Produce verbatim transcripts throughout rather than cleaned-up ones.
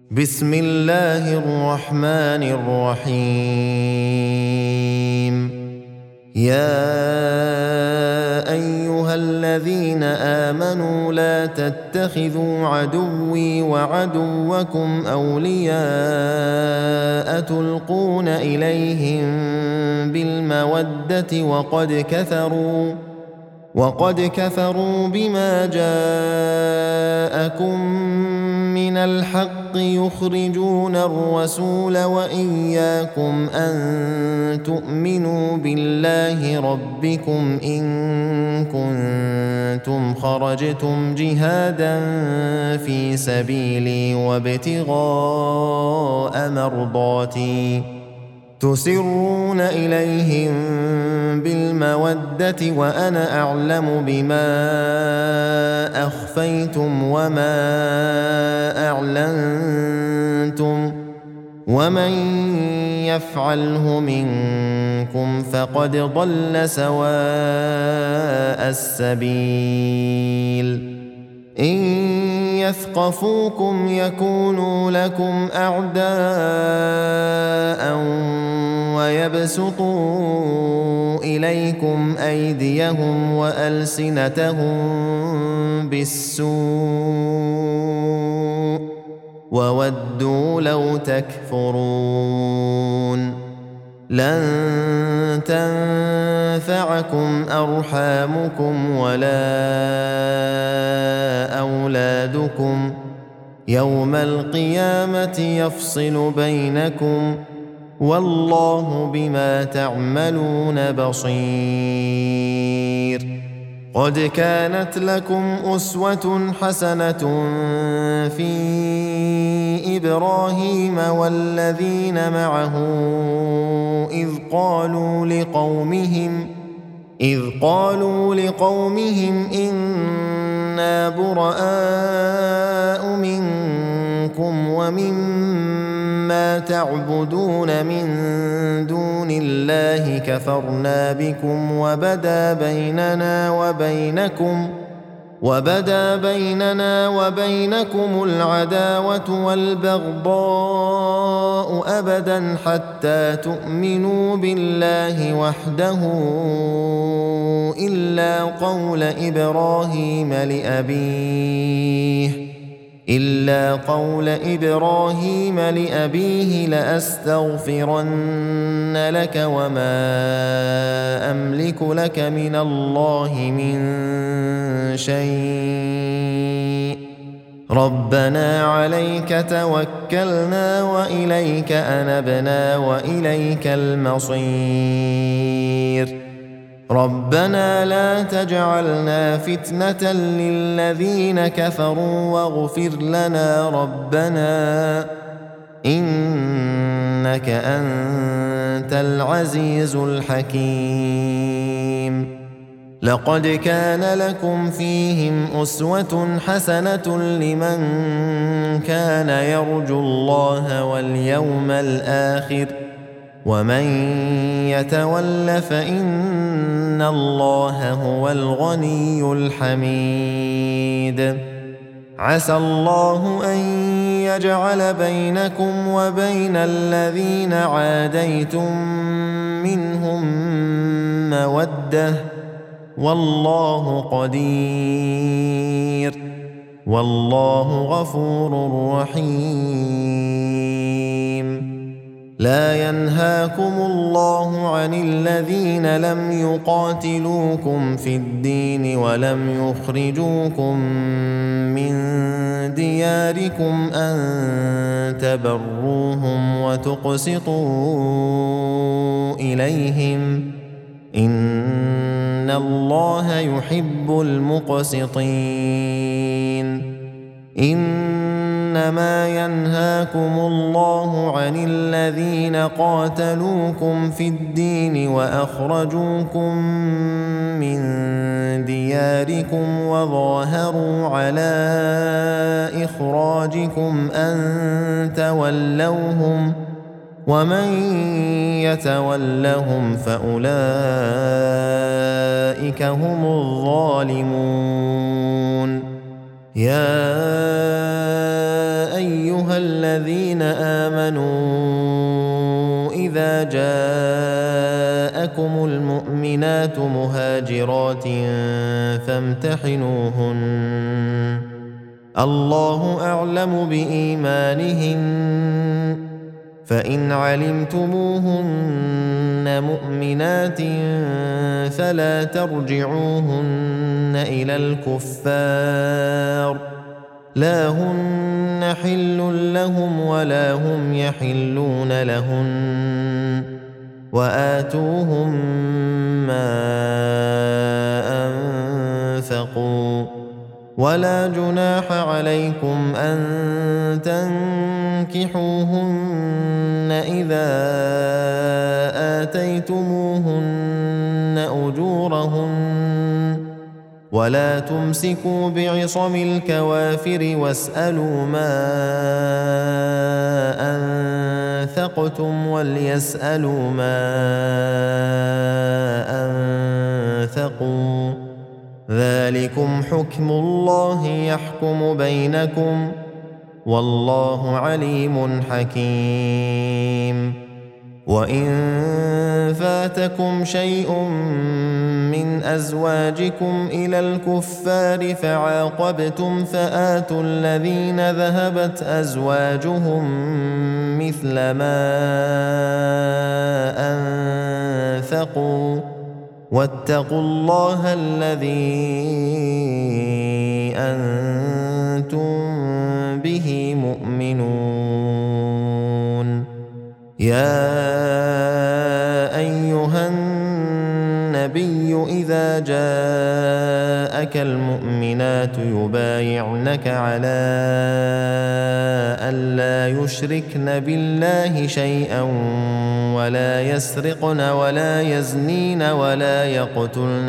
بسم الله الرحمن الرحيم. يا أيها الذين آمنوا لا تتخذوا عدوي وعدوكم أولياء تلقون إليهم بالمودة وقد كفروا وقد كفروا بما جاءكم من الحق يخرجون الرسول وإياكم أن تؤمنوا بالله ربكم إن كنتم خرجتم جهادا في سبيلي وابتغاء مرضاتي تسرون إليهم بالمودة وأنا أعلم بما أخفيتم وما أعلنتم ومن يفعله منكم فقد ضل سواء السبيل. إن يثقفوكم يكونوا لكم أعداء ويبسطوا إليكم أيديهم وألسنتهم بالسوء وودوا لو تكفرون. لن تنفعكم أرحامكم ولا أولادكم يوم القيامة يفصل بينكم والله بما تعملون بصير. قد كانت لكم أسوة حسنة في إبراهيم والذين معه إذ قالوا لقومهم إذ قالوا لقومهم إنا براء منكم ومما تعبدون من دون الله كفرنا بكم وبدا بيننا وبينكم وبدا بيننا وبينكم العداوة والبغضاء أبدا حتى تؤمنوا بالله وحده إلا قول إبراهيم لأبيه إلا قول إبراهيم لأبيه لأستغفرن لك وما أملك لك من الله من شيء ربنا عليك توكلنا وإليك أنبنا وإليك المصير. ربنا لا تجعلنا فتنة للذين كفروا واغفر لنا ربنا إنك أنت العزيز الحكيم. لقد كان لكم فيهم أسوة حسنة لمن كان يرجو الله واليوم الآخر ومن يتول فإن الله هو الغني الحميد. عسى الله أن يجعل بينكم وبين الذين عاديتم منهم مودة والله قدير والله غفور رحيم. لا ينهاكم الله عن الذين لم يقاتلوكم في الدين ولم يخرجوكم من دياركم أن تبروهم وتقسطوا إليهم إن الله يحب المقسطين. إنما ينهاكم الله عن الذين قاتلوكم في الدين وأخرجوكم من دياركم وظاهروا على إخراجكم أن تولوهم ومن يتولهم فأولئك هم الظالمون. يا أيها الذين آمنوا إذا جاءكم المؤمنات مهاجرات فامتحنوهن الله أعلم بإيمانهن فإن علمتموهن مؤمنات فلا ترجعوهن إلى الكفار لا هن حل لهم ولا هم يحلون لهن وآتوهم ما أنفقوا ولا جناح عليكم أن تنكحوهن إذا آتيتموهن أجورهن ولا تمسكوا بعصم الكوافر واسألوا ما أنفقتم وليسألوا ما أنفقوا ذلكم حكم الله يحكم بينكم والله عليم حكيم وإن فاتكم شيء من أزواجكم إلى الكفار فعاقبتم فآتوا الذين ذهبت أزواجهم مثل ما أنفقوا واتقوا الله الذي أنتم به مؤمنون يا أيها النبي إذا جاءك المؤمنات يبايعنك على ألا يشركن بالله شيئا ولا يسرقن ولا يزنين ولا يقتلن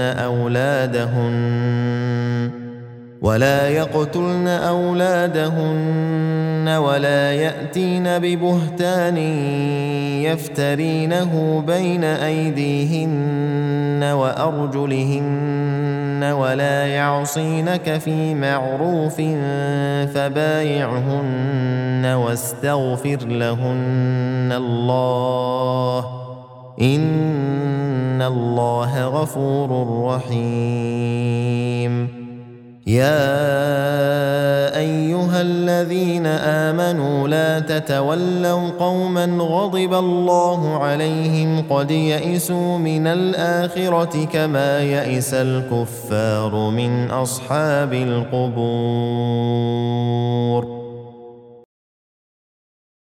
أولادهن ولا يقتلن أولادهن ولا يأتين ببهتان يفترينه بين أيديهن وأرجلهن ولا يعصينك في معروف فبايعهن واستغفر لهن الله إن الله غفور رحيم يا أيها الذين آمنوا لا تتولوا قوما غضب الله عليهم قد يئسوا من الآخرة كما يئس الكفار من أصحاب القبور